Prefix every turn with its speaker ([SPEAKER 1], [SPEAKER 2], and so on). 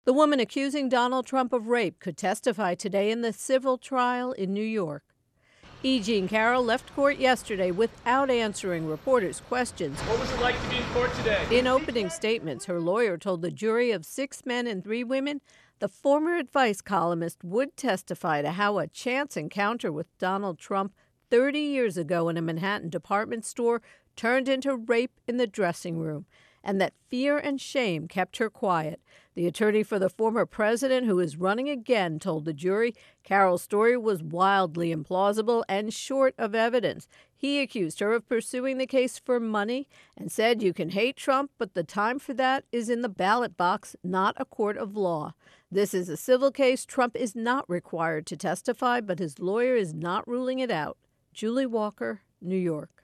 [SPEAKER 1] The woman accusing Donald Trump of rape could testify today in the civil trial in New York. E. Jean Carroll left court yesterday without answering reporters' questions.
[SPEAKER 2] What was it like to be in court today?
[SPEAKER 1] In opening statements, her lawyer told the jury of 6 men and 3 women the former advice columnist would testify to how a chance encounter with Donald Trump 30 years ago in a Manhattan department store turned into rape in the dressing room, and that fear and shame kept her quiet. The attorney for the former president, who is running again, told the jury Carroll's story was wildly implausible and short of evidence. He accused her of pursuing the case for money and said you can hate Trump, but the time for that is in the ballot box, not a court of law. This is a civil case. Trump is not required to testify, but his lawyer is not ruling it out. Julie Walker, New York.